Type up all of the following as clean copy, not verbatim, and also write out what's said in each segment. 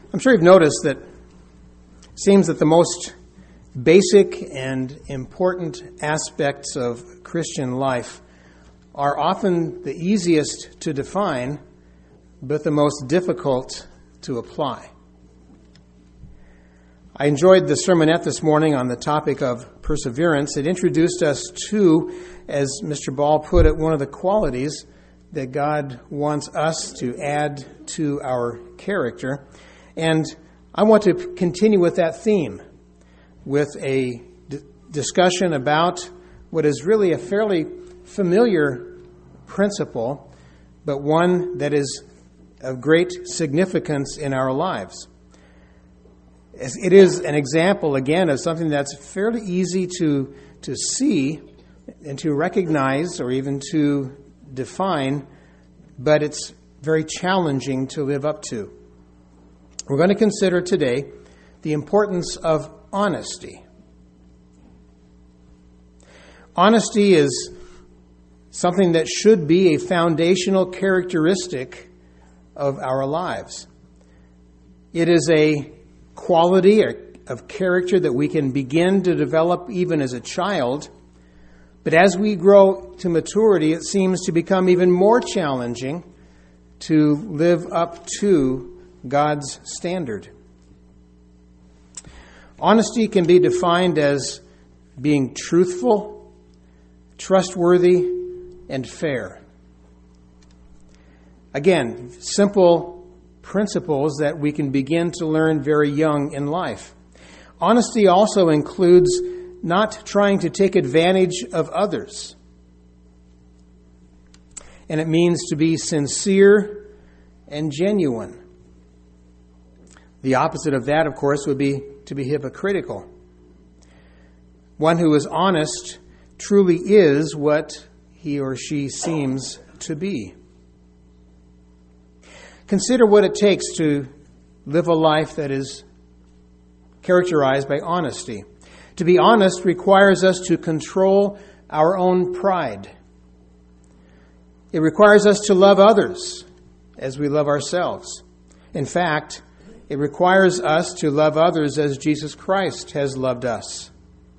I'm sure you've noticed that it seems that the most basic and important aspects of Christian life are often the easiest to define, but the most difficult to apply. I enjoyed the sermonette this morning on the topic of perseverance. It introduced us to, as Mr. Ball put it, one of the qualities that God wants us to add to our character. And I want to continue with that theme with a discussion about what is really a fairly familiar principle, but one that is of great significance in our lives. It is an example, again, of something that's fairly easy to see and to recognize or even to define, but it's very challenging to live up to. We're going to consider today the importance of honesty. Honesty is something that should be a foundational characteristic of our lives. It is a quality of character that we can begin to develop even as a child, but as we grow to maturity, it seems to become even more challenging to live up to God's standard. Honesty can be defined as being truthful, trustworthy, and fair. Again, simple principles that we can begin to learn very young in life. Honesty also includes not trying to take advantage of others. And it means to be sincere and genuine. The opposite of that, of course, would be to be hypocritical. One who is honest truly is what he or she seems to be. Consider what it takes to live a life that is characterized by honesty. To be honest requires us to control our own pride. It requires us to love others as we love ourselves. In fact, it requires us to love others as Jesus Christ has loved us.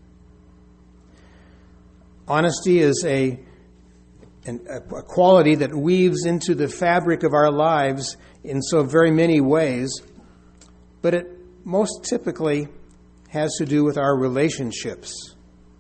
Honesty is a quality that weaves into the fabric of our lives in so very many ways, but it most typically has to do with our relationships.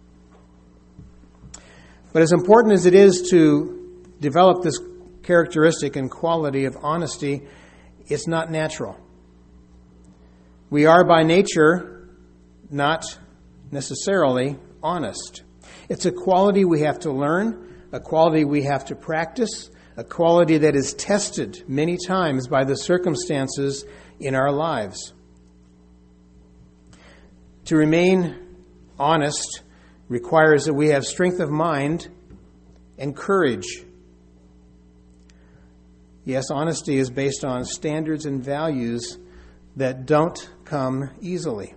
But as important as it is to develop this characteristic and quality of honesty, it's not natural. We are by nature not necessarily honest. It's a quality we have to learn, a quality we have to practice, a quality that is tested many times by the circumstances in our lives. To remain honest requires that we have strength of mind and courage. Yes, honesty is based on standards and values that don't come easily.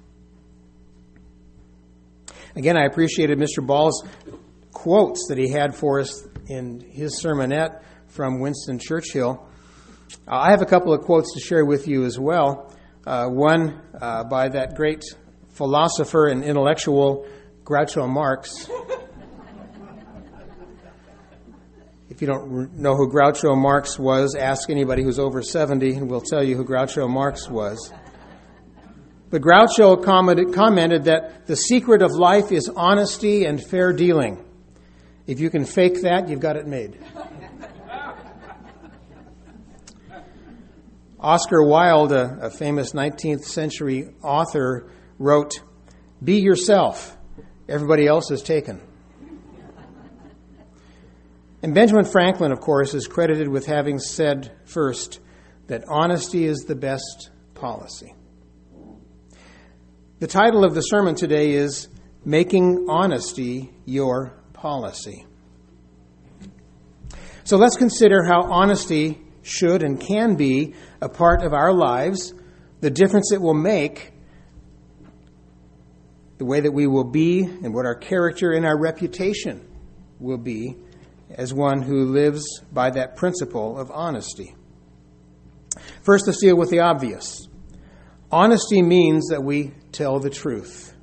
Again, I appreciated Mr. Ball's quotes that he had for us in his sermonette from Winston Churchill. I have a couple of quotes to share with you as well. One by that great philosopher and intellectual Groucho Marx. If you don't know who Groucho Marx was, ask anybody who's over 70 and we'll tell you who Groucho Marx was. But Groucho commented that the secret of life is honesty and fair dealing. If you can fake that, you've got it made. Oscar Wilde, a famous 19th century author, wrote, "Be yourself. Everybody else is taken." And Benjamin Franklin, of course, is credited with having said first that honesty is the best policy. The title of the sermon today is Making Honesty Your Policy. So let's consider how honesty should and can be a part of our lives, the difference it will make, the way that we will be, and what our character and our reputation will be as one who lives by that principle of honesty. First, let's deal with the obvious. Honesty means that we tell the truth.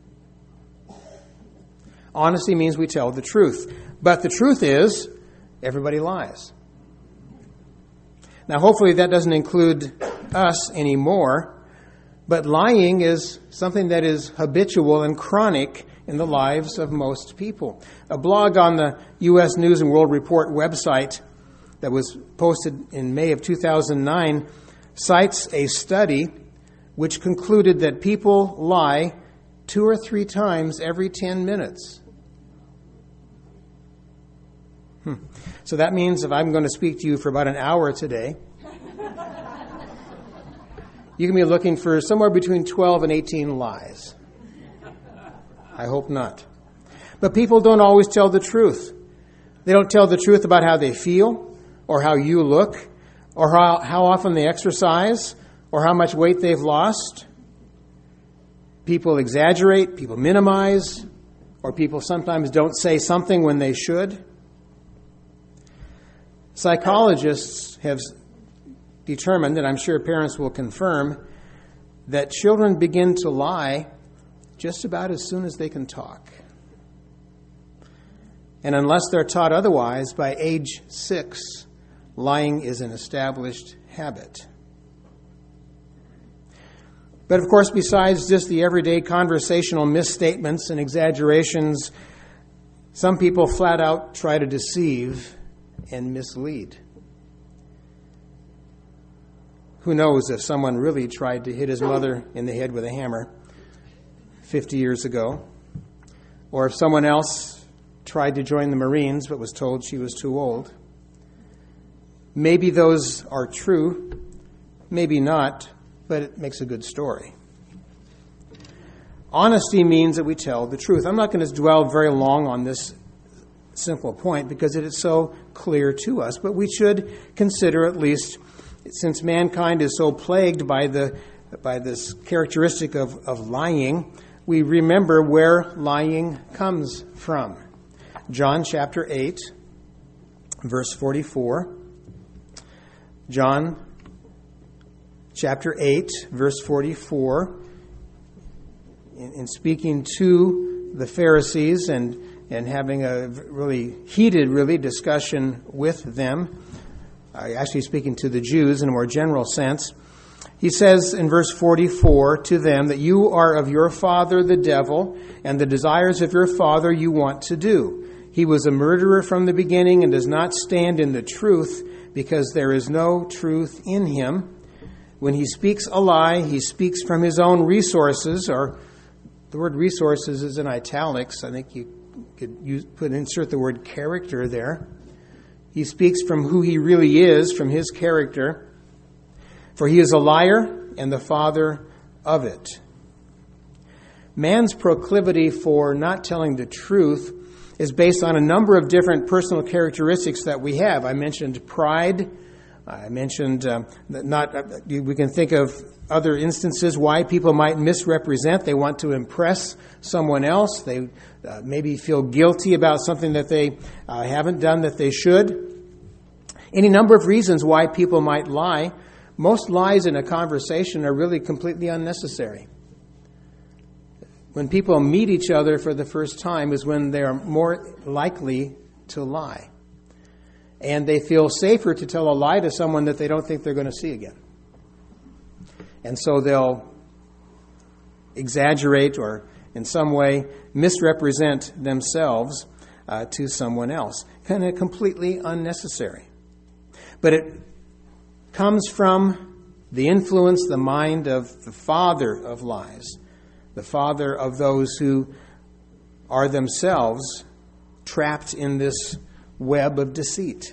Honesty means we tell the truth. But the truth is, everybody lies. Now, hopefully that doesn't include us anymore, but lying is something that is habitual and chronic in the lives of most people. A blog on the U.S. News and World Report website that was posted in May of 2009 cites a study which concluded that people lie 2 or 3 times every 10 minutes. So that means if I'm going to speak to you for about an hour today, you can be looking for somewhere between 12 and 18 lies. I hope not. But people don't always tell the truth. They don't tell the truth about how they feel, or how you look, or how often they exercise, or how much weight they've lost. People exaggerate, people minimize, or people sometimes don't say something when they should. Psychologists have determined, and I'm sure parents will confirm, that children begin to lie just about as soon as they can talk. And unless they're taught otherwise, by age 6, lying is an established habit. But of course, besides just the everyday conversational misstatements and exaggerations, some people flat out try to deceive and mislead. Who knows if someone really tried to hit his mother in the head with a hammer 50 years ago, or if someone else tried to join the Marines but was told she was too old. Maybe those are true, maybe not, but it makes a good story. Honesty means that we tell the truth. I'm not going to dwell very long on this simple point because it is so clear to us, but we should consider, at least since mankind is so plagued by this characteristic of lying, we remember where lying comes from. John chapter 8, verse 44. John chapter 8, verse 44. In speaking to the Pharisees and having a really heated discussion with them, actually speaking to the Jews in a more general sense, he says in verse 44 to them that you are of your father the devil, and the desires of your father you want to do. He was a murderer from the beginning and does not stand in the truth, because there is no truth in him. When he speaks a lie, he speaks from his own resources, or the word resources is in italics. I think you could insert the word character there. He speaks from who he really is, from his character. For he is a liar and the father of it. Man's proclivity for not telling the truth is based on a number of different personal characteristics that we have. I mentioned pride. I mentioned we can think of other instances why people might misrepresent. They want to impress someone else. They maybe feel guilty about something that they haven't done that they should. Any number of reasons why people might lie. Most lies in a conversation are really completely unnecessary. When people meet each other for the first time is when they are more likely to lie. And they feel safer to tell a lie to someone that they don't think they're going to see again. And so they'll exaggerate or in some way misrepresent themselves to someone else. Kind of completely unnecessary. But it comes from the influence, the mind of the father of lies, the father of those who are themselves trapped in this web of deceit.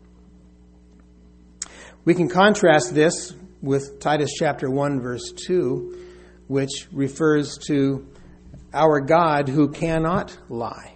We can contrast this with Titus chapter 1, verse 2, which refers to our God who cannot lie.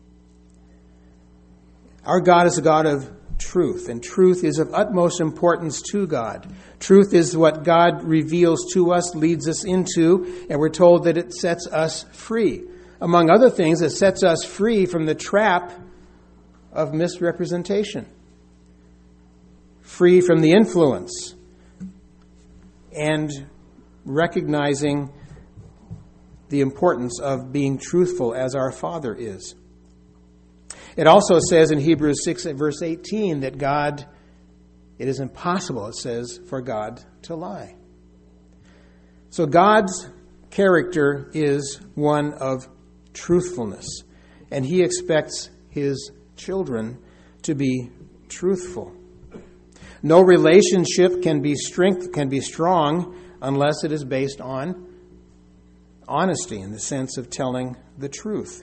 Our God is a God of truth, and truth is of utmost importance to God. Truth is what God reveals to us, leads us into, and we're told that it sets us free. Among other things, it sets us free from the trap of misrepresentation, free from the influence and recognizing the importance of being truthful as our Father is. It also says in Hebrews 6 verse 18 that it is impossible, it says, for God to lie. So God's character is one of truthfulness, and He expects His children to be truthful. No relationship can be strong unless it is based on honesty, in the sense of telling the truth.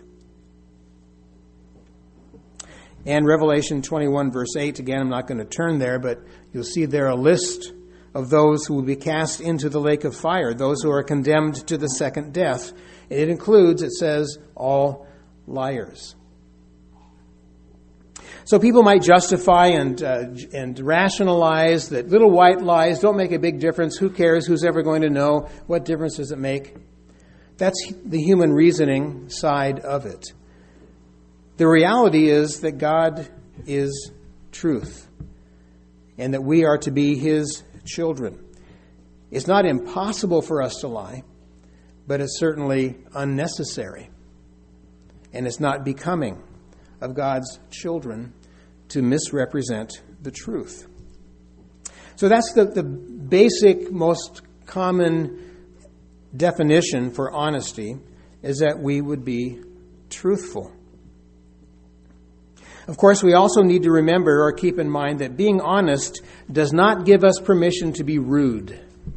And Revelation 21 verse 8, again, I'm not going to turn there, but you'll see there a list of those who will be cast into the lake of fire, those who are condemned to the second death. And it includes, it says, all liars. So people might justify and rationalize that little white lies don't make a big difference. Who cares? Who's ever going to know? What difference does it make? That's the human reasoning side of it. The reality is that God is truth, and that we are to be His children. It's not impossible for us to lie, but it's certainly unnecessary. And it's not becoming of God's children to misrepresent the truth. So that's the basic, most common definition for honesty, is that we would be truthful. Of course, we also need to remember or keep in mind that being honest does not give us permission to be rude.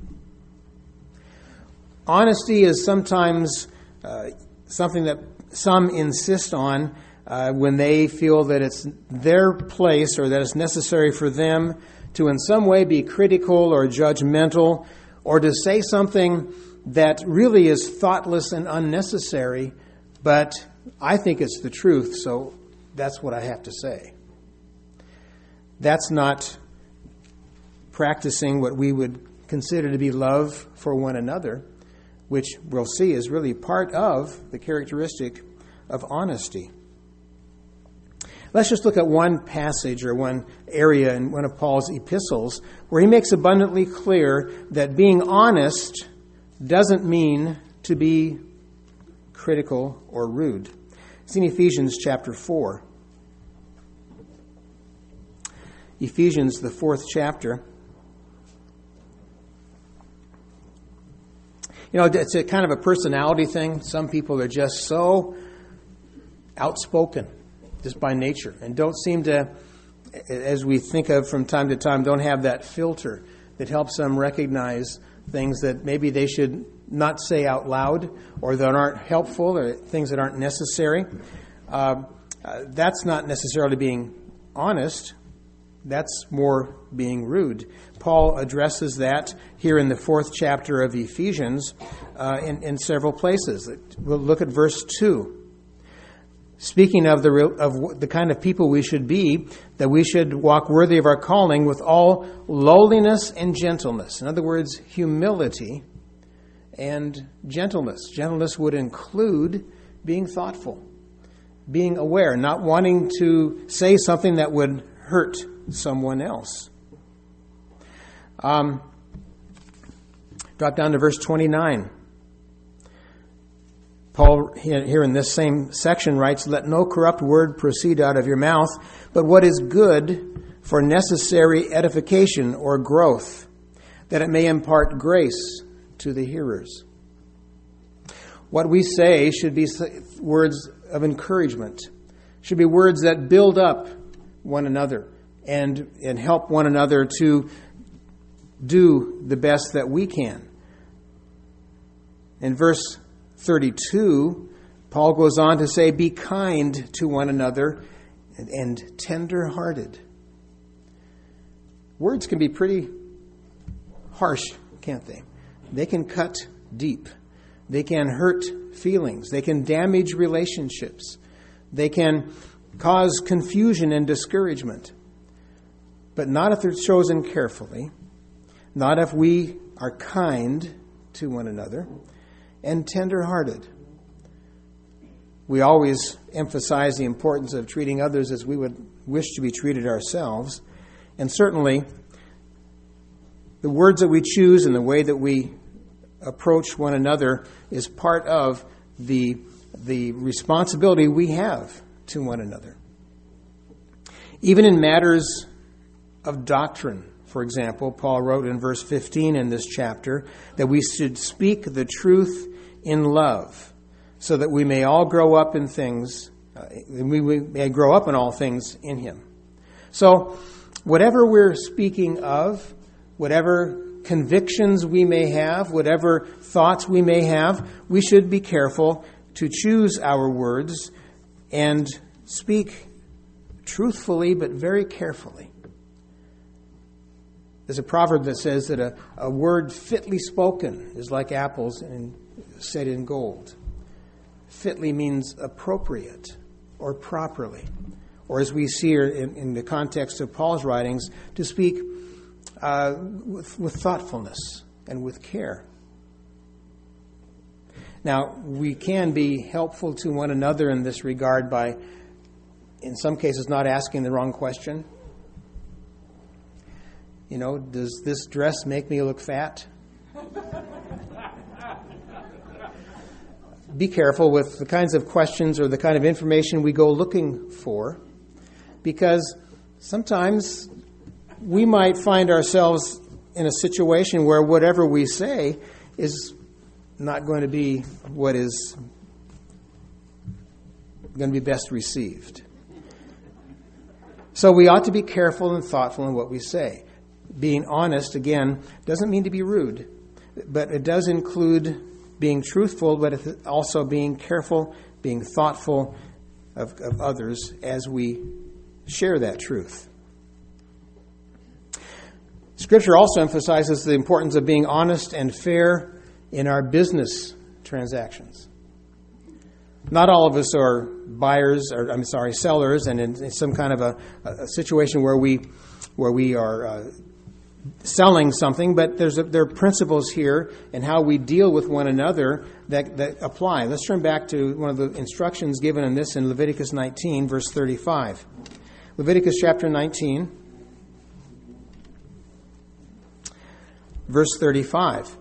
Honesty is sometimes something that some insist on when they feel that it's their place or that it's necessary for them to in some way be critical or judgmental, or to say something that really is thoughtless and unnecessary, but I think it's the truth, so that's what I have to say. That's not practicing what we would consider to be love for one another, which we'll see is really part of the characteristic of honesty. Let's just look at one passage or one area in one of Paul's epistles where he makes abundantly clear that being honest doesn't mean to be critical or rude. It's in Ephesians chapter 4. Ephesians, the 4th chapter. You know, it's a kind of a personality thing. Some people are just so outspoken, just by nature, and don't seem to, as we think of from time to time, don't have that filter that helps them recognize things that maybe they should not say out loud, or that aren't helpful, or things that aren't necessary. That's not necessarily being honest. That's more being rude. Paul addresses that here in the 4th chapter of Ephesians in several places. We'll look at verse 2. Speaking of the kind of people we should be, that we should walk worthy of our calling with all lowliness and gentleness. In other words, humility and gentleness. Gentleness would include being thoughtful, being aware, not wanting to say something that would hurt someone else. Drop down to verse 29. Paul, here in this same section, writes, "Let no corrupt word proceed out of your mouth, but what is good for necessary edification or growth, that it may impart grace to the hearers." What we say should be words of encouragement, should be words that build up one another and help one another to do the best that we can. In verse 32, Paul goes on to say, "Be kind to one another and tender-hearted." Words can be pretty harsh, can't they? They can cut deep. They can hurt feelings. They can damage relationships. They can cause confusion and discouragement. But not if they're chosen carefully, not if we are kind to one another and tender-hearted. We always emphasize the importance of treating others as we would wish to be treated ourselves. And certainly, the words that we choose and the way that we approach one another is part of the responsibility we have to one another. Even in matters of doctrine, for example, Paul wrote in verse 15 in this chapter that we should speak the truth in love, so that we may all grow up in things, we may grow up in all things in Him. So, whatever we're speaking of, whatever convictions we may have, whatever thoughts we may have, we should be careful to choose our words and speak truthfully but very carefully. There's a proverb that says that a word fitly spoken is like apples and set in gold. Fitly means appropriate or properly. Or as we see here in the context of Paul's writings, to speak with thoughtfulness and with care. Now, we can be helpful to one another in this regard by, in some cases, not asking the wrong question. You know, does this dress make me look fat? Be careful with the kinds of questions or the kind of information we go looking for, because sometimes we might find ourselves in a situation where whatever we say is not going to be what is going to be best received. So we ought to be careful and thoughtful in what we say. Being honest, again, doesn't mean to be rude, but it does include being truthful, but also being careful, being thoughtful of others as we share that truth. Scripture also emphasizes the importance of being honest and fair in our business transactions. Not all of us are sellers, and in some kind of a situation where we are selling something, but there are principles here in how we deal with one another that apply. Let's turn back to one of the instructions given in this in Leviticus 19, verse 35. Leviticus chapter 19, verse 35.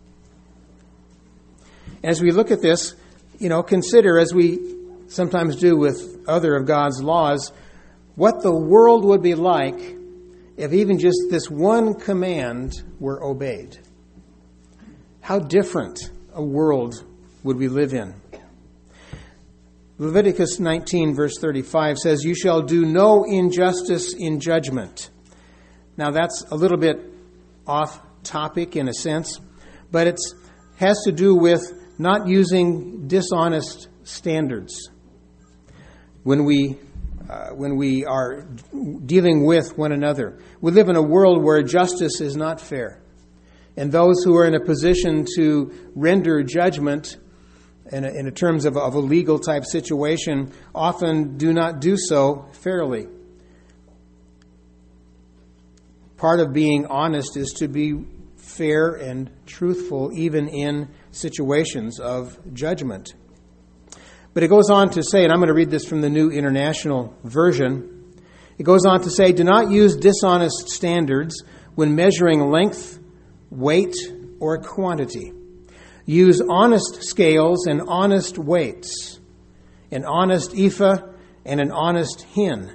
As we look at this, consider, as we sometimes do with other of God's laws, what the world would be like if even just this one command were obeyed. How different a world would we live in? Leviticus 19, verse 35 says, "You shall do no injustice in judgment." Now that's a little bit off topic in a sense, but it has to do with not using dishonest standards when we are dealing with one another. We live in a world where justice is not fair, and those who are in a position to render judgment in terms of a legal type situation often do not do so fairly. Part of being honest is to be fair and truthful even in situations of judgment. But it goes on to say, and I'm going to read this from the New International Version. It goes on to say, "Do not use dishonest standards when measuring length, weight, or quantity. Use honest scales and honest weights, an honest ephah and an honest hin."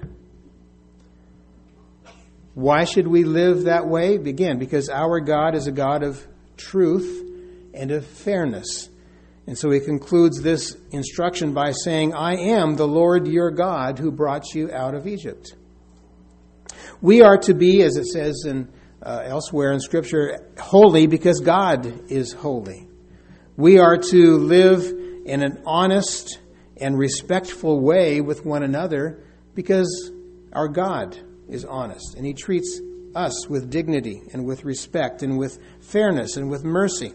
Why should we live that way? Again, because our God is a God of truth and of fairness. And so he concludes this instruction by saying, "I am the Lord your God who brought you out of Egypt." We are to be, as it says elsewhere in Scripture, holy because God is holy. We are to live in an honest and respectful way with one another because our God is honest, and He treats us with dignity and with respect and with fairness and with mercy.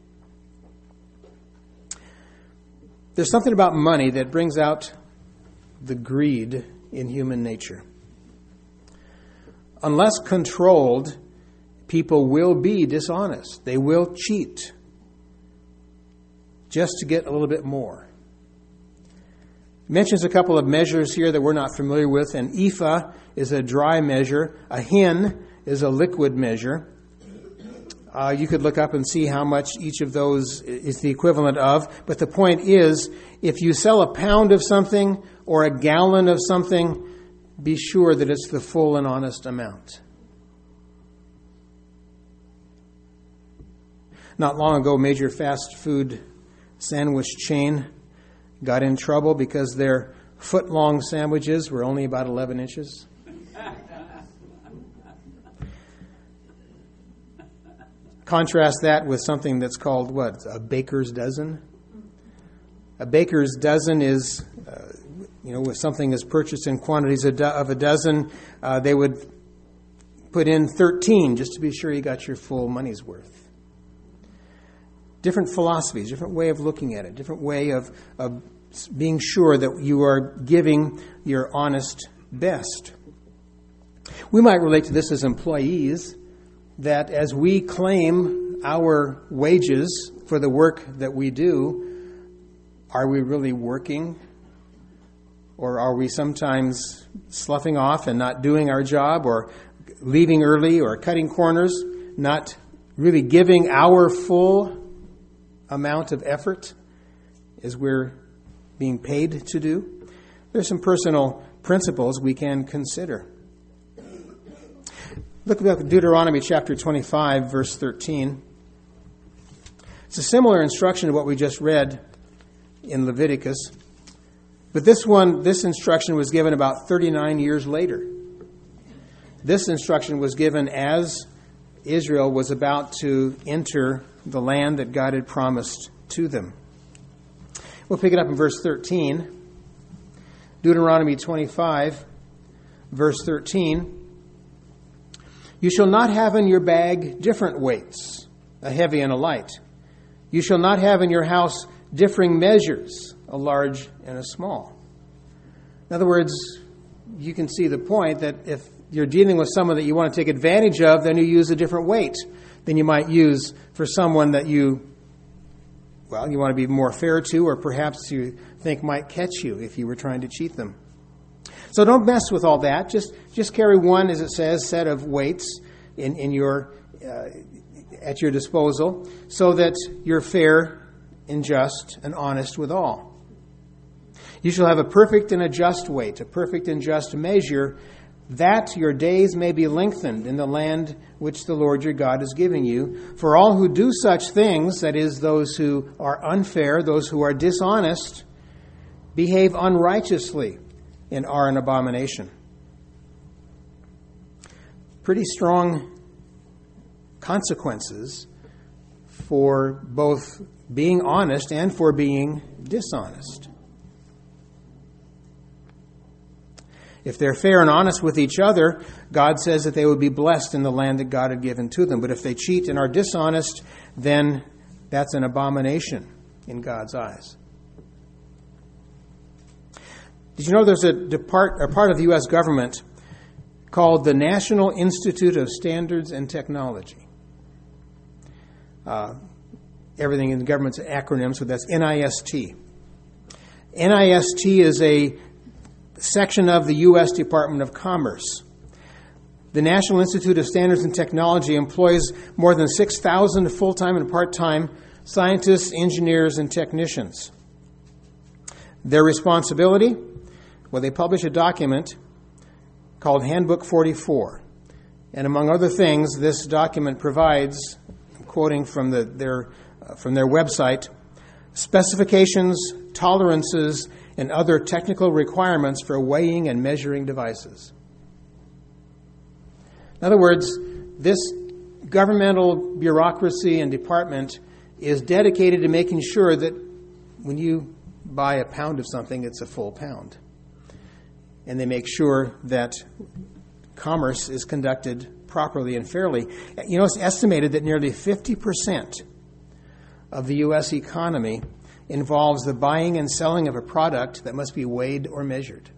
There's something about money that brings out the greed in human nature. Unless controlled, people will be dishonest. They will cheat just to get a little bit more. It mentions a couple of measures here that we're not familiar with. An ephah is a dry measure. A hin is a liquid measure. You could look up and see how much each of those is the equivalent of. But the point is, if you sell a pound of something or a gallon of something, be sure that it's the full and honest amount. Not long ago, a major fast food sandwich chain got in trouble because their foot-long sandwiches were only about 11 inches. Contrast that with something that's called, a baker's dozen? A baker's dozen is, if something is purchased in quantities of a dozen, they would put in 13 just to be sure you got your full money's worth. Different philosophies, different way of looking at it, different way of being sure that you are giving your honest best. We might relate to this as employees, that as we claim our wages for the work that we do, are we really working? Or are we sometimes sloughing off and not doing our job, or leaving early, or cutting corners, not really giving our full amount of effort as we're being paid to do? There's some personal principles we can consider. Look at Deuteronomy chapter 25, verse 13. It's a similar instruction to what we just read in Leviticus. But this instruction was given about 39 years later. This instruction was given as Israel was about to enter the land that God had promised to them. We'll pick it up in verse 13. Deuteronomy 25, verse 13. You shall not have in your bag different weights, a heavy and a light. You shall not have in your house differing measures, a large and a small. In other words, you can see the point that if you're dealing with someone that you want to take advantage of, then you use a different weight than you might use for someone that you want to be more fair to, or perhaps you think might catch you if you were trying to cheat them. So don't mess with all that. Just carry one, as it says, set of weights in your at your disposal, so that you're fair and just and honest with all. You shall have a perfect and a just weight, a perfect and just measure, that your days may be lengthened in the land which the Lord your God is giving you. For all who do such things, that is, those who are unfair, those who are dishonest, behave unrighteously, and are an abomination. Pretty strong consequences for both being honest and for being dishonest. If they're fair and honest with each other, God says that they would be blessed in the land that God had given to them. But if they cheat and are dishonest, then that's an abomination in God's eyes. Did you know there's a part of the U.S. government called the National Institute of Standards and Technology? Everything in the government's acronyms, so that's NIST. NIST is a section of the U.S. Department of Commerce. The National Institute of Standards and Technology employs more than 6,000 full-time and part-time scientists, engineers, and technicians. Their responsibility? Well, they publish a document called Handbook 44. And among other things, this document provides, I'm quoting from their website, specifications, tolerances, and other technical requirements for weighing and measuring devices. In other words, this governmental bureaucracy and department is dedicated to making sure that when you buy a pound of something, it's a full pound. And they make sure that commerce is conducted properly and fairly. You know, it's estimated that nearly 50% of the U.S. economy involves the buying and selling of a product that must be weighed or measured.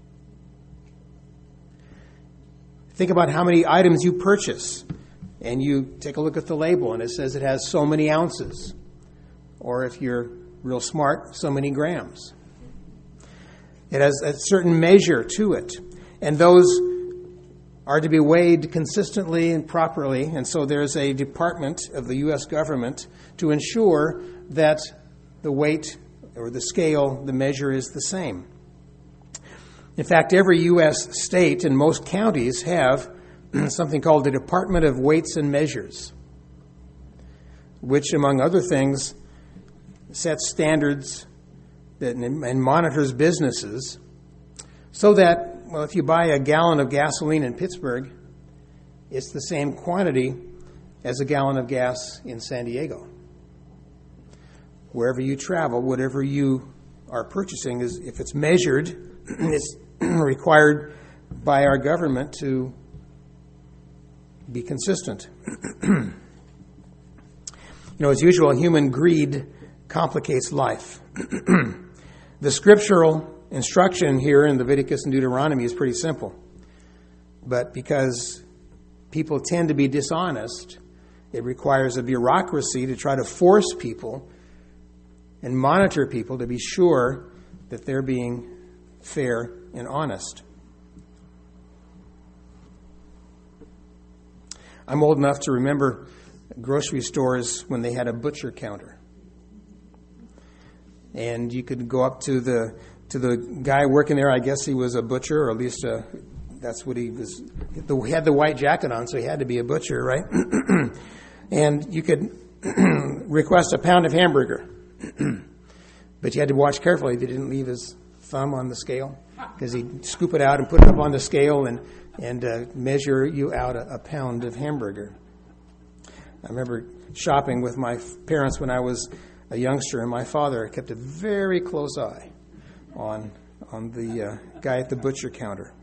Think about how many items you purchase, and you take a look at the label, and it says it has so many ounces. Or if you're real smart, so many grams. It has a certain measure to it. And those are to be weighed consistently and properly, and so there's a department of the U.S. government to ensure that the weight or the scale, the measure is the same. In fact, every U.S. state and most counties have something called the Department of Weights and Measures, which, among other things, sets standards and monitors businesses so that, well, if you buy a gallon of gasoline in Pittsburgh, it's the same quantity as a gallon of gas in San Diego. Wherever you travel, whatever you are purchasing, is, if it's measured, it's required by our government to be consistent. As usual, human greed complicates life. The scriptural instruction here in Leviticus and Deuteronomy is pretty simple. But because people tend to be dishonest, it requires a bureaucracy to try to force people and monitor people to be sure that they're being fair and honest. I'm old enough to remember grocery stores when they had a butcher counter. And you could go up to the guy working there. I guess he was a butcher, or at least that's what he was. He had the white jacket on, so he had to be a butcher, right? And you could request a pound of hamburger. But you had to watch carefully that he didn't leave his thumb on the scale, because he'd scoop it out and put it up on the scale and measure you out a pound of hamburger. I remember shopping with my parents when I was a youngster, and my father kept a very close eye on the guy at the butcher counter.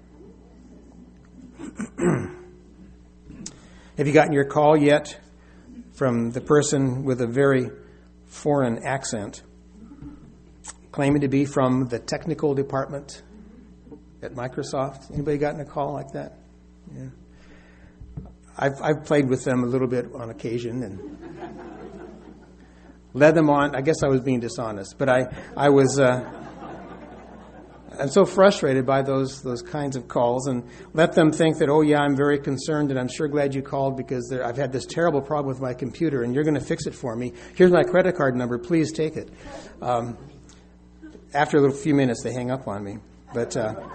Have you gotten your call yet from the person with a very foreign accent, claiming to be from the technical department at Microsoft? Anybody gotten a call like that? Yeah. I've played with them a little bit on occasion and led them on. I guess I was being dishonest, but I was. I'm so frustrated by those kinds of calls, and let them think that, oh yeah, I'm very concerned, and I'm sure glad you called because I've had this terrible problem with my computer, and you're going to fix it for me. Here's my credit card number. Please take it. After a few minutes, they hang up on me. But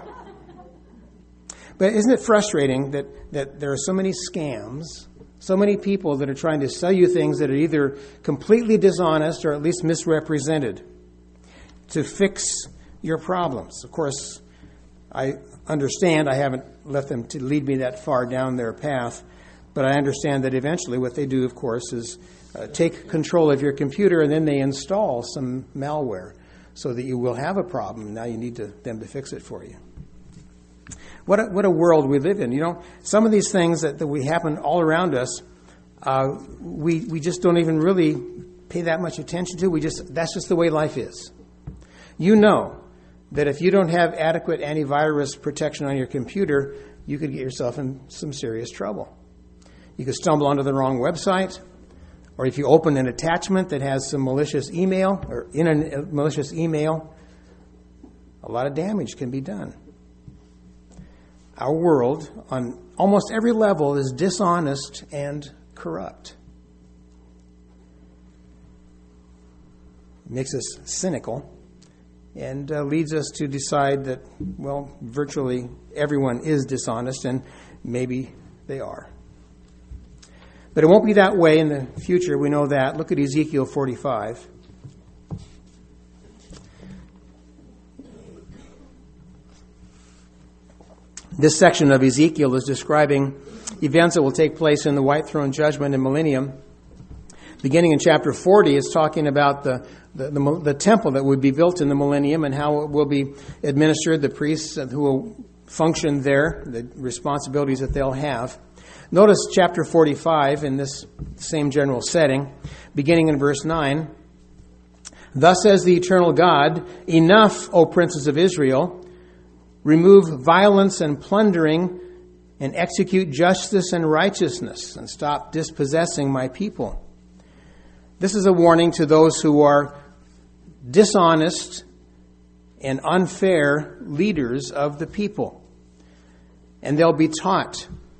isn't it frustrating that there are so many scams, so many people that are trying to sell you things that are either completely dishonest or at least misrepresented to fix your problems? Of course, I understand. I haven't let them to lead me that far down their path, but I understand that eventually what they do, of course, is take control of your computer, and then they install some malware so that you will have a problem. Now you need them to fix it for you. What a world we live in. Some of these things that we happen all around us, we just don't even really pay that much attention to. That's just the way life is. You know that if you don't have adequate antivirus protection on your computer, you could get yourself in some serious trouble. You could stumble onto the wrong website, or if you open an attachment that has some malicious email, or in a malicious email, a lot of damage can be done. Our world, on almost every level, is dishonest and corrupt. It makes us cynical and leads us to decide that, well, virtually everyone is dishonest, and maybe they are. But it won't be that way in the future. We know that. Look at Ezekiel 45. This section of Ezekiel is describing events that will take place in the White Throne Judgment and Millennium. Beginning in chapter 40, it's talking about the temple that would be built in the millennium and how it will be administered, the priests who will function there, the responsibilities that they'll have. Notice chapter 45 in this same general setting, beginning in verse 9. Thus says the eternal God, enough, O princes of Israel, remove violence and plundering, and execute justice and righteousness, and stop dispossessing my people. This is a warning to those who are dishonest and unfair leaders of the people. And they'll be taught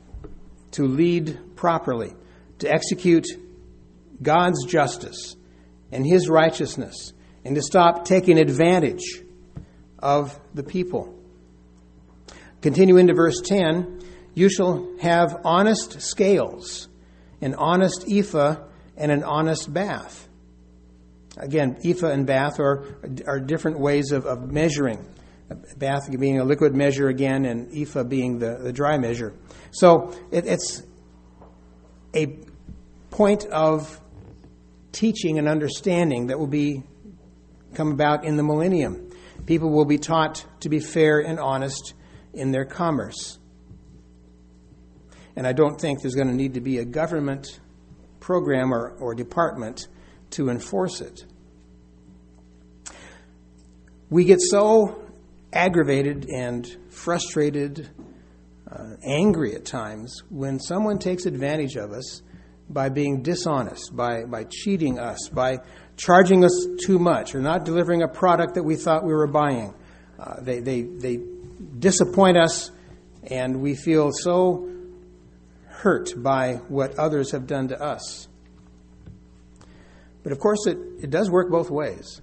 to lead properly, to execute God's justice and His righteousness, and to stop taking advantage of the people. Continue into verse 10, you shall have honest scales, an honest ephah, and an honest bath. Again, ephah and bath are different ways of measuring. A bath being a liquid measure again, and ephah being the dry measure. So it's a point of teaching and understanding that will come about in the millennium. People will be taught to be fair and honest in their commerce. And I don't think there's going to need to be a government program or department to enforce it. We get so aggravated and frustrated, angry at times when someone takes advantage of us by being dishonest, by cheating us, by charging us too much, or not delivering a product that we thought we were buying. They disappoint us, and we feel so hurt by what others have done to us. But of course, it does work both ways.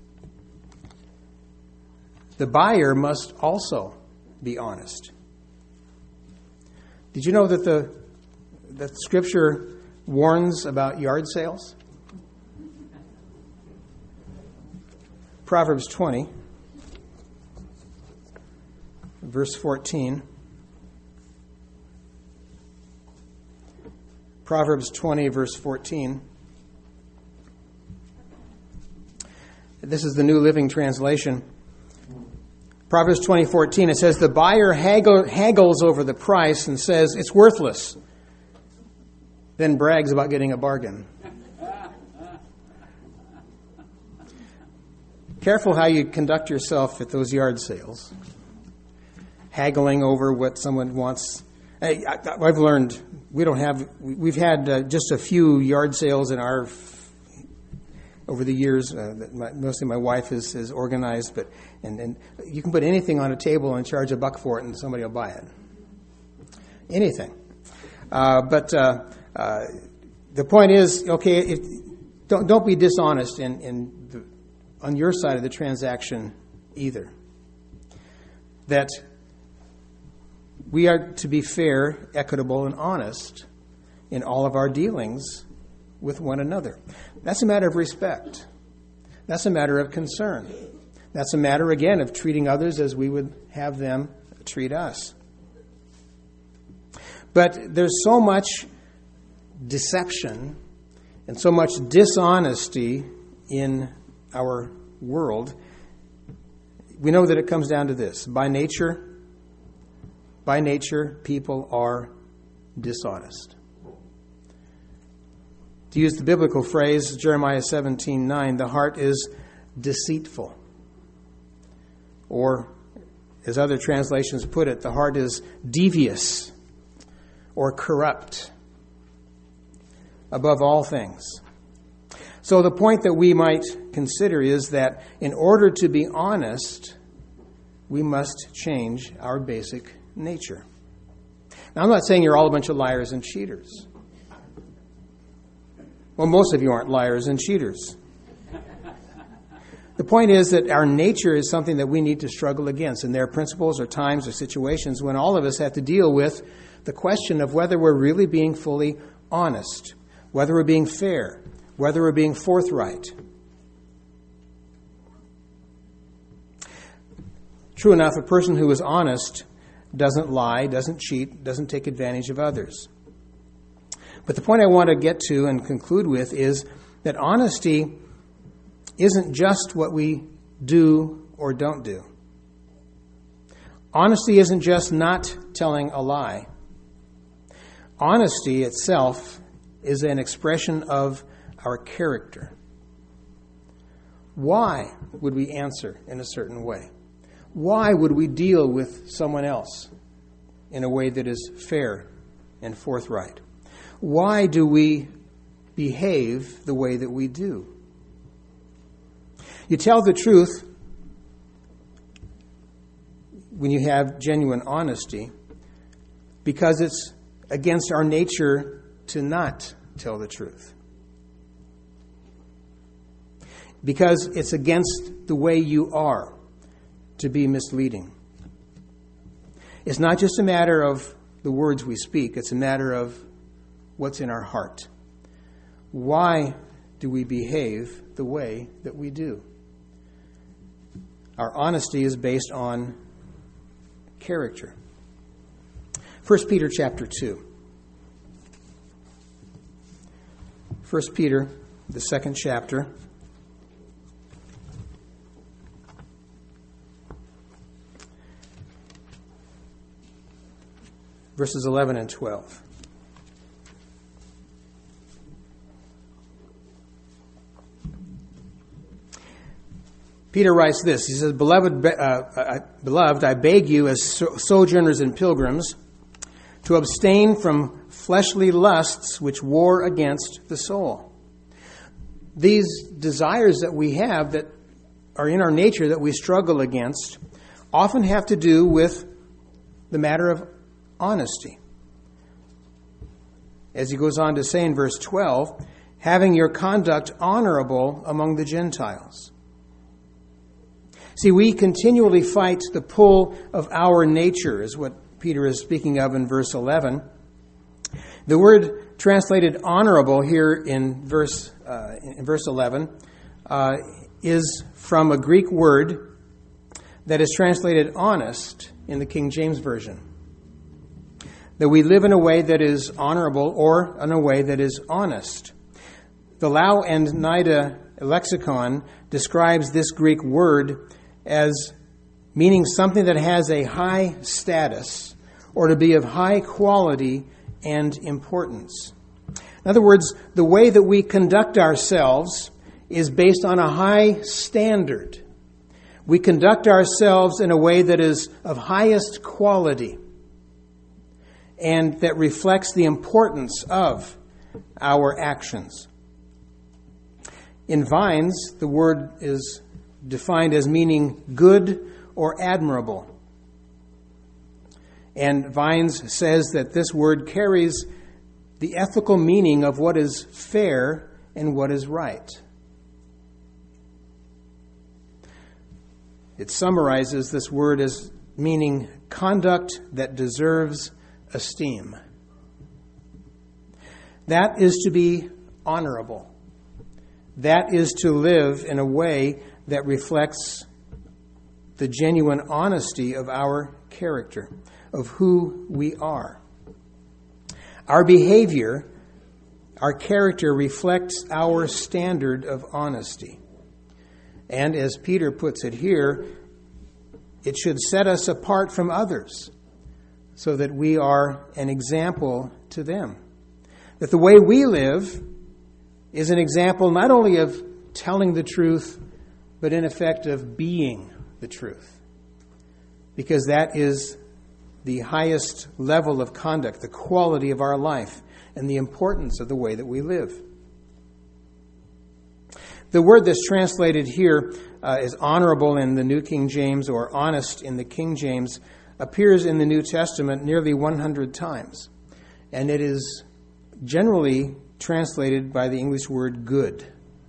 The buyer must also be honest. Did you know that the Scripture warns about yard sales? Proverbs 20, verse 14. Proverbs 20, verse 14. This is the New Living Translation. Proverbs 20:14, it says, the buyer haggles over the price and says, it's worthless, then brags about getting a bargain. Careful how you conduct yourself at those yard sales. Haggling over what someone wants. I've learned we've had just a few yard sales over the years. Mostly my wife has organized, but and you can put anything on a table and charge $1 for it, and somebody will buy it. Anything. But the point is, okay, don't be dishonest on your side of the transaction either. That we are to be fair, equitable, and honest in all of our dealings with one another. That's a matter of respect. That's a matter of concern. That's a matter, again, of treating others as we would have them treat us. But there's so much deception and so much dishonesty in our world. We know that it comes down to this. By nature, people are dishonest. To use the biblical phrase, Jeremiah 17:9, the heart is deceitful. Or, as other translations put it, the heart is devious or corrupt above all things. So the point that we might consider is that in order to be honest, we must change our basic nature. Now, I'm not saying you're all a bunch of liars and cheaters. Well, most of you aren't liars and cheaters. The point is that our nature is something that we need to struggle against. And there are principles or times or situations when all of us have to deal with the question of whether we're really being fully honest, whether we're being fair, whether we're being forthright. True enough, a person who is honest doesn't lie, doesn't cheat, doesn't take advantage of others. But the point I want to get to and conclude with is that honesty isn't just what we do or don't do. Honesty isn't just not telling a lie. Honesty itself is an expression of our character. Why would we answer in a certain way? Why would we deal with someone else in a way that is fair and forthright? Why do we behave the way that we do? You tell the truth when you have genuine honesty because it's against our nature to not tell the truth. Because it's against the way you are to be misleading. It's not just a matter of the words we speak. It's a matter of what's in our heart. Why do we behave the way that we do? Our honesty is based on character. 1 Peter chapter 2. 1 Peter, the second chapter. Verses 11 and 12. Peter writes this. He says, Beloved, I beg you as sojourners and pilgrims to abstain from fleshly lusts which war against the soul. These desires that we have that are in our nature that we struggle against often have to do with the matter of honesty. As he goes on to say in verse 12, having your conduct honorable among the Gentiles. See, we continually fight the pull of our nature, is what Peter is speaking of in verse 11. The word translated honorable here in verse 11 is from a Greek word that is translated honest in the King James Version. That we live in a way that is honorable or in a way that is honest. The Lau and Nida lexicon describes this Greek word as meaning something that has a high status or to be of high quality and importance. In other words, the way that we conduct ourselves is based on a high standard. We conduct ourselves in a way that is of highest quality and that reflects the importance of our actions. In Vines, the word is defined as meaning good or admirable. And Vines says that this word carries the ethical meaning of what is fair and what is right. It summarizes this word as meaning conduct that deserves esteem. That is to be honorable. That is to live in a way that reflects the genuine honesty of our character, of who we are. Our behavior, our character reflects our standard of honesty. And as Peter puts it here, it should set us apart from others so that we are an example to them. That the way we live is an example not only of telling the truth, but in effect of being the truth. Because that is the highest level of conduct, the quality of our life, and the importance of the way that we live. The word that's translated here is honorable in the New King James or honest in the King James appears in the New Testament nearly 100 times. And it is generally translated by the English word good.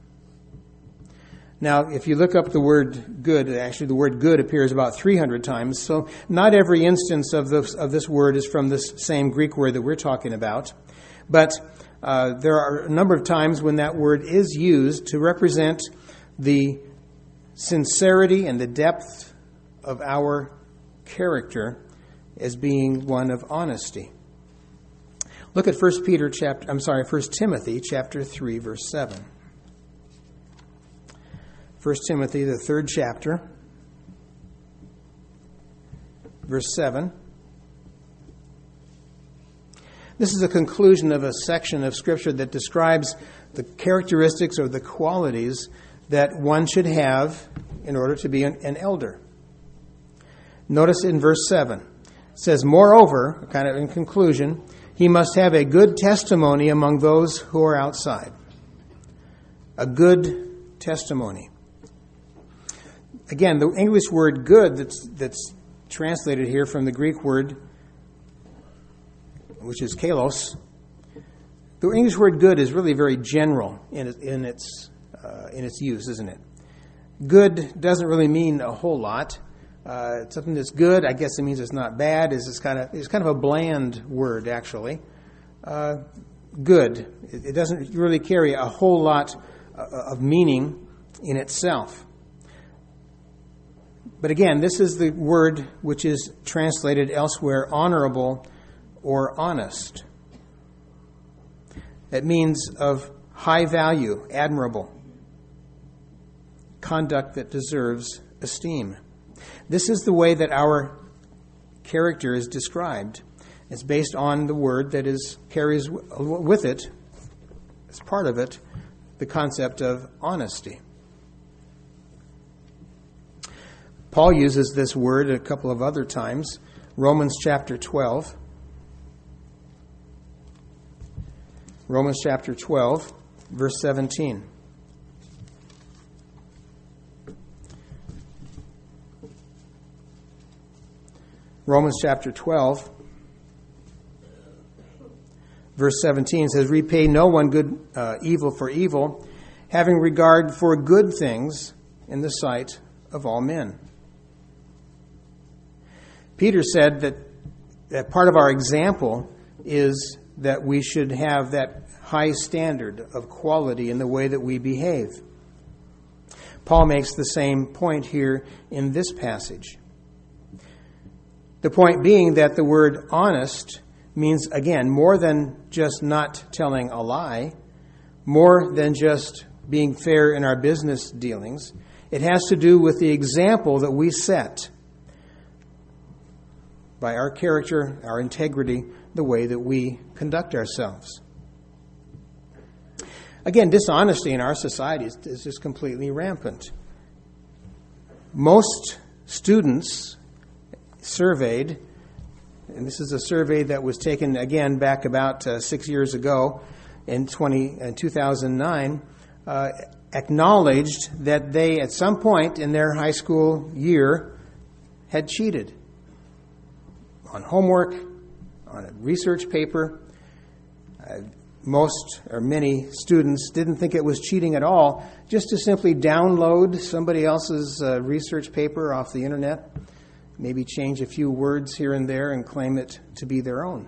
Now, if you look up the word good, actually the word good appears about 300 times. So not every instance of this word is from this same Greek word that we're talking about. But there are a number of times when that word is used to represent the sincerity and the depth of our character as being one of honesty. Look at 1 Timothy chapter 3, verse 7. 1 Timothy, the third chapter, verse 7. This is a conclusion of a section of Scripture that describes the characteristics or the qualities that one should have in order to be an elder. Notice in verse 7, it says, moreover, kind of in conclusion, he must have a good testimony among those who are outside. A good testimony. Again, the English word good that's translated here from the Greek word which is kalos. The English word good is really very general in its use, isn't it? Good doesn't really mean a whole lot. Something that's good, I guess it means it's not bad. It's kind of a bland word, actually. Good. It doesn't really carry a whole lot of meaning in itself. But again, this is the word which is translated elsewhere honorable or honest. It means of high value, admirable, conduct that deserves esteem. This is the way that our character is described. It's based on the word that carries with it, as part of it, the concept of honesty. Paul uses this word a couple of other times. Romans chapter 12. Romans chapter 12, verse 17. Romans chapter 12, verse 17 says, "Repay no one evil for evil, having regard for good things in the sight of all men." Peter said that part of our example is that we should have that high standard of quality in the way that we behave. Paul makes the same point here in this passage. The point being that the word honest means, again, more than just not telling a lie, more than just being fair in our business dealings. It has to do with the example that we set by our character, our integrity, the way that we conduct ourselves. Again, dishonesty in our society is just completely rampant. Most students surveyed, and this is a survey that was taken again back about 6 years ago in 2009, acknowledged that they at some point in their high school year had cheated on homework, on a research paper. Most or many students didn't think it was cheating at all, just to simply download somebody else's research paper off the internet, maybe change a few words here and there and claim it to be their own.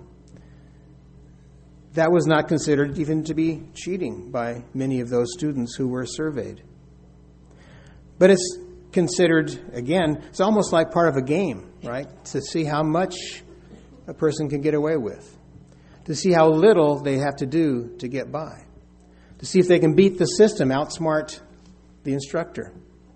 That was not considered even to be cheating by many of those students who were surveyed. But it's considered, again, it's almost like part of a game, right? To see how much a person can get away with, to see how little they have to do to get by, to see if they can beat the system, outsmart the instructor.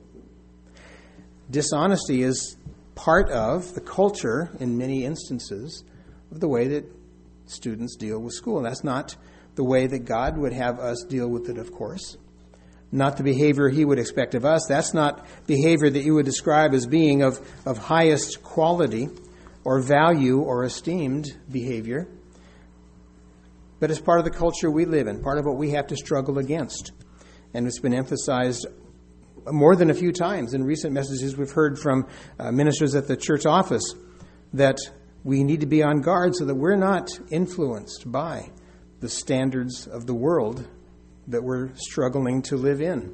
Dishonesty is part of the culture, in many instances, of the way that students deal with school. That's not the way that God would have us deal with it, of course. Not the behavior He would expect of us. That's not behavior that you would describe as being of highest quality or value or esteemed behavior. But it's part of the culture we live in, part of what we have to struggle against. And it's been emphasized more than a few times in recent messages we've heard from ministers at the church office that we need to be on guard so that we're not influenced by the standards of the world that we're struggling to live in.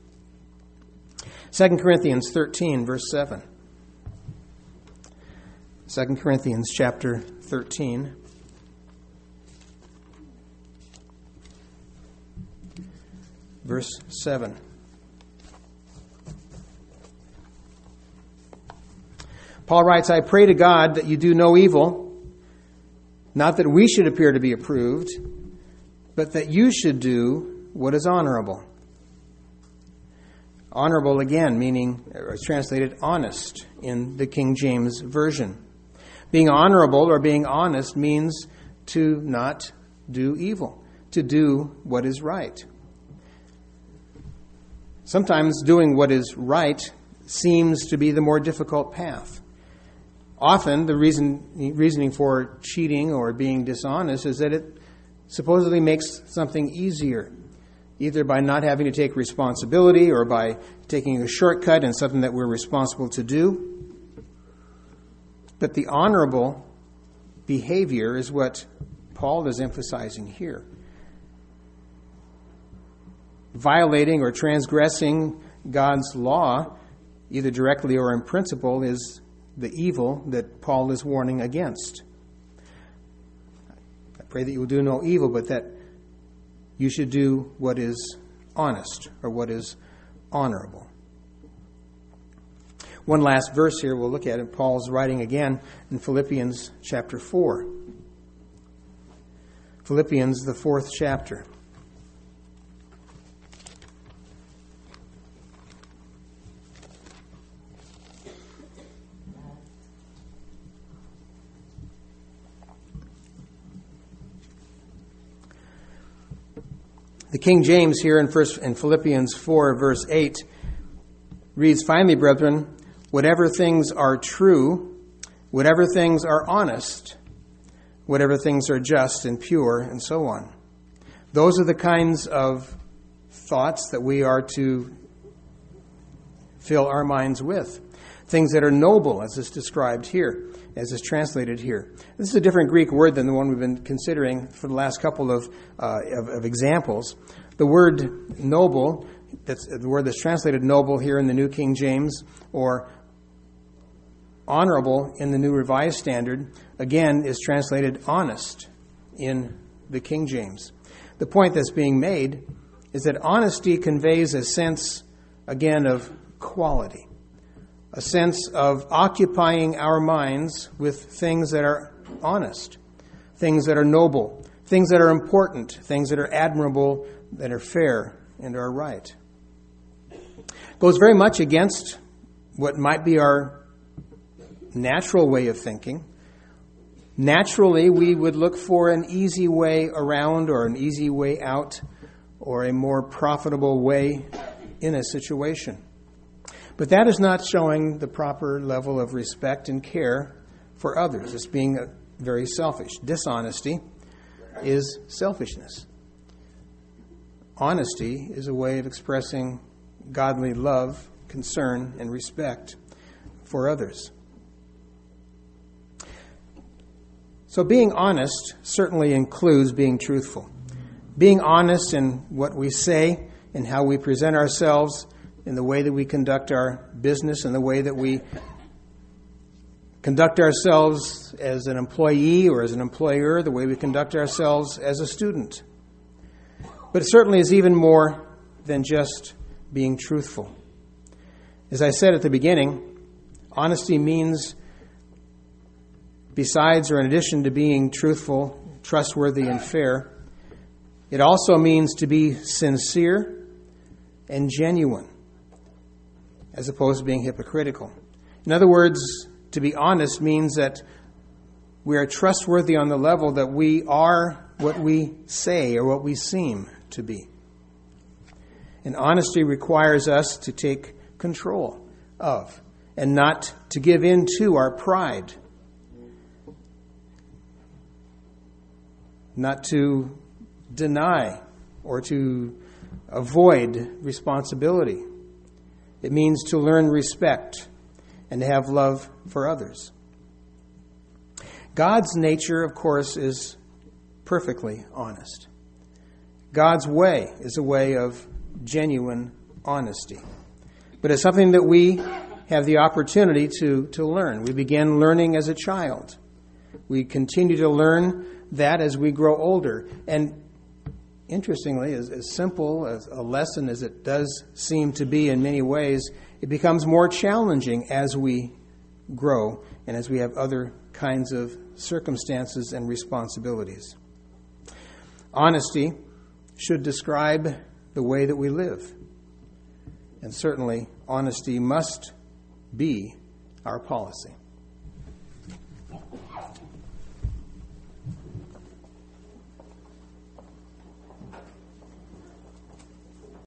2 Corinthians 13, verse 7. 2 Corinthians chapter 13. Verse 7. Paul writes, "I pray to God that you do no evil, not that we should appear to be approved, but that you should do what is honorable." Honorable, again, meaning, or translated honest in the King James Version. Being honorable or being honest means to not do evil, to do what is right. Sometimes doing what is right seems to be the more difficult path. Often the reasoning for cheating or being dishonest is that it supposedly makes something easier, either by not having to take responsibility or by taking a shortcut in something that we're responsible to do. But the honorable behavior is what Paul is emphasizing here. Violating or transgressing God's law, either directly or in principle, is the evil that Paul is warning against. I pray that you will do no evil, but that you should do what is honest or what is honorable. One last verse here we'll look at it. Paul's writing again in Philippians chapter 4. Philippians, the 4th chapter. The King James here in Philippians 4, verse 8, reads, "Finally, brethren, whatever things are true, whatever things are honest, whatever things are just and pure," and so on. Those are the kinds of thoughts that we are to fill our minds with. Things that are noble, as is described here, as is translated here. This is a different Greek word than the one we've been considering for the last couple of examples. The word noble, that's the word that's translated noble here in the New King James, or honorable in the New Revised Standard, again is translated honest in the King James. The point that's being made is that honesty conveys a sense, again, of quality. A sense of occupying our minds with things that are honest, things that are noble, things that are important, things that are admirable, that are fair and are right. Goes very much against what might be our natural way of thinking. Naturally, we would look for an easy way around or an easy way out or a more profitable way in a situation. But that is not showing the proper level of respect and care for others. It's being very selfish. Dishonesty is selfishness. Honesty is a way of expressing godly love, concern, and respect for others. So being honest certainly includes being truthful. Being honest in what we say and how we present ourselves, in the way that we conduct our business, in the way that we conduct ourselves as an employee or as an employer, the way we conduct ourselves as a student. But it certainly is even more than just being truthful. As I said at the beginning, honesty means, besides or in addition to being truthful, trustworthy, and fair, it also means to be sincere and genuine, as opposed to being hypocritical. In other words, to be honest means that we are trustworthy on the level that we are what we say or what we seem to be. And honesty requires us to take control of and not to give in to our pride, not to deny or to avoid responsibility. It means to learn respect and to have love for others. God's nature, of course, is perfectly honest. God's way is a way of genuine honesty. But it's something that we have the opportunity to learn. We begin learning as a child. We continue to learn that as we grow older. And interestingly, as simple as a lesson as it does seem to be in many ways, it becomes more challenging as we grow and as we have other kinds of circumstances and responsibilities. Honesty should describe the way that we live. And certainly, honesty must be our policy.